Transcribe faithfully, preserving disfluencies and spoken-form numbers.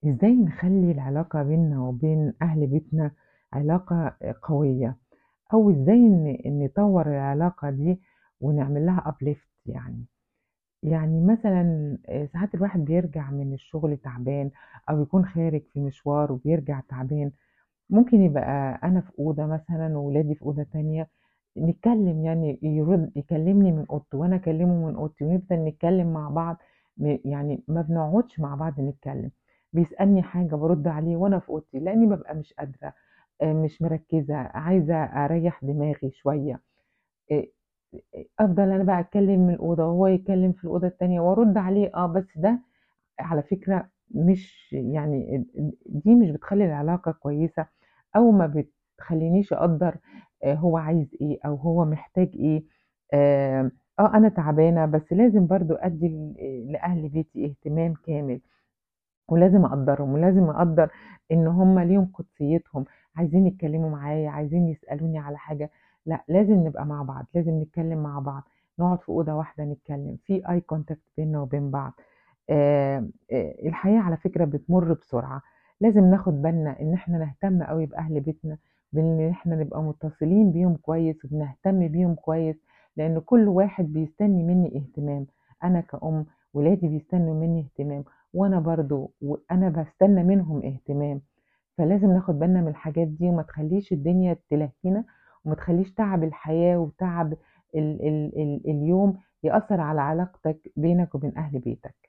إزاي نخلّي العلاقة بيننا وبين أهل بيتنا علاقة قوية، أو إزاي ن نطوّر العلاقة دي ونعمل لها uplift يعني؟ يعني مثلًا آآ ساعات الواحد بيرجع من الشغل تعبان أو يكون خارج في مشوار وبيرجع تعبان، ممكن يبقى أنا في أوضة مثلًا وولادي في أوضة تانية، نتكلّم يعني يرُد يكلّمني من أوضته وأنا أكلّمه من أوضتي ونفضل نتكلّم مع بعض، م يعني ما بنقعدش مع بعض نتكلّم، بيسألني حاجة بارُد عليه وأنا في أوضتي، لإنّي بابقى مش قادرة، آآ مش مركّزة، عايزة أريّح دماغي شوية، آآ أ أفضل أنا بقى أتكلّم من الأوضة وهو يتكلّم في الأوضة التانية وأرُد عليه آه، بس ده على فكرة مش يعني ال ال دي مش بتخلّي العلاقة كويسة أو ما بتخلّينيش أقدّر آآ هو عايز إيه أو هو محتاج إيه. آآ آه، أنا تعبانة بس لازم برضه أدّي ل لأهل بيتي اهتمام كامل. ولازم أقدّرهم، ولازم أقدّر إن هُم ليهم قُدسيتهم، عايزين يتكلّموا معايا، عايزين يسألوني على حاجة، لأ لازم نبقى مع بعض، لازم نتكلّم مع بعض، نقعد في أوضة واحدة نتكلّم، في eye contact بيننا وبين بعض. آآ آآ الحياة على فكرة بتمُر بسرعة، لازم ناخد بالنا إن إحنا نهتم أوي بأهل بيتنا، بإن إحنا نبقى متصلين بيهم كويس وبنهتم بيهم كويس، لإن كل واحد بيستني منّي اهتمام، أنا كأم ولادي بيستنوا منّي اهتمام. وأنا برضه وأنا باستنى منهم اهتمام، فلازم ناخد بالنا من الحاجات دي وما تخلّيش الدنيا تلهّينا، وما تخلّيش تعب الحياة وتعب ال ال ال اليوم يأثّر على علاقتك بينك وبين أهل بيتك.